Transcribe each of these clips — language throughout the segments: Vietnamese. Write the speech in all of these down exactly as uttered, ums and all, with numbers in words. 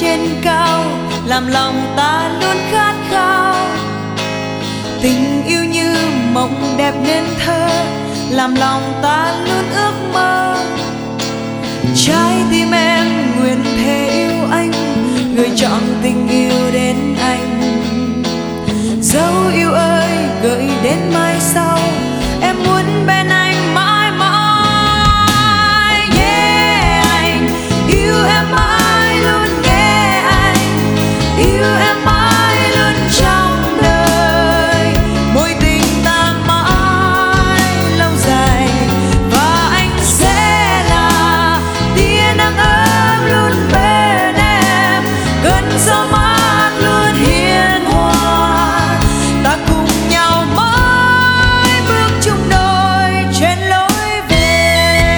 trên cao, làm lòng ta luôn khát khao. Tình yêu như mộng đẹp nên thơ, làm lòng ta luôn ước mơ. Trái tim em nguyện thề yêu anh, người chọn tình yêu đến anh. Dấu yêu ơi gợi đến mai sau, em muốn bên anh mãi mãi. Yeah, anh yêu em mãi, luôn nghe anh yêu em mãi, luôn trong đời. Mối tình ta mãi lâu dài, và anh sẽ là tia nắng ấm luôn bên em. Cơn gió mát luôn hiền hòa, ta cùng nhau mãi bước chung đôi trên lối về.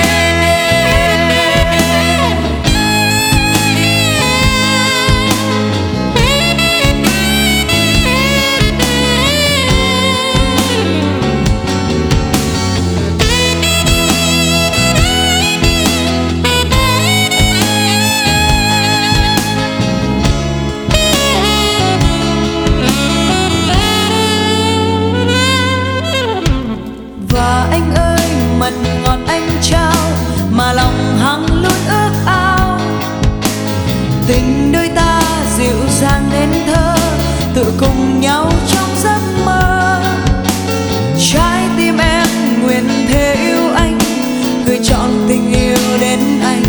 Và anh ơi, mật ngọt anh trao, mà lòng hằng luôn ước ao. Tình đôi ta dịu dàng nên thơ, tự cùng nhau trong giấc mơ. Trái tim em nguyện thề yêu anh, gửi trọn tình yêu đến anh.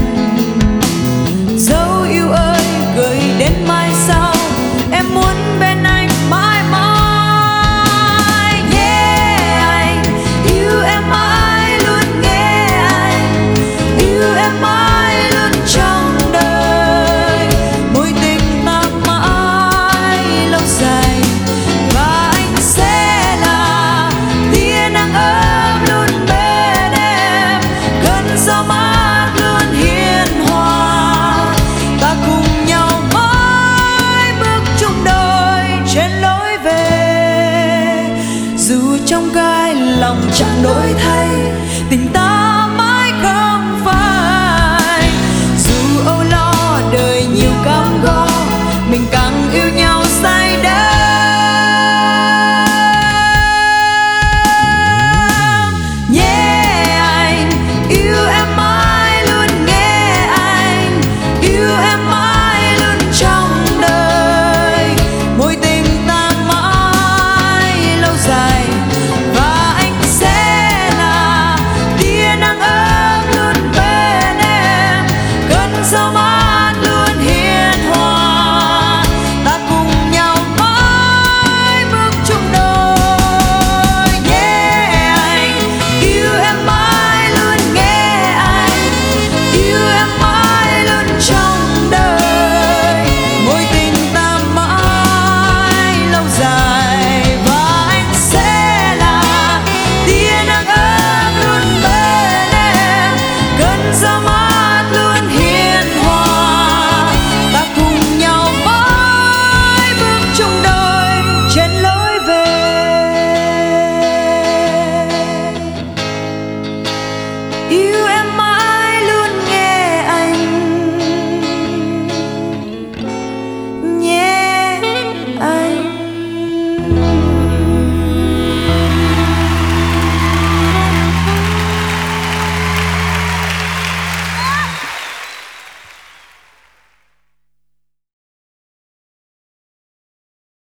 Dấu yêu ơi gửi đến mai sau, em muốn bên anh mãi mãi. Yeah, anh yêu em mãi, luôn nghe anh yêu em mãi, luôn trong đời. Mối tình ta mãi lâu dài, và anh sẽ là tia nắng ấm luôn bên em. Cơn gió mát luôn hiền hòa, ta cùng nhau mãi bước chung đôi trên lối về. Dù trong gai lòng chẳng đổi thay, tình ta mãi không phai. Dù âu lo đời nhiều cam go, mình càng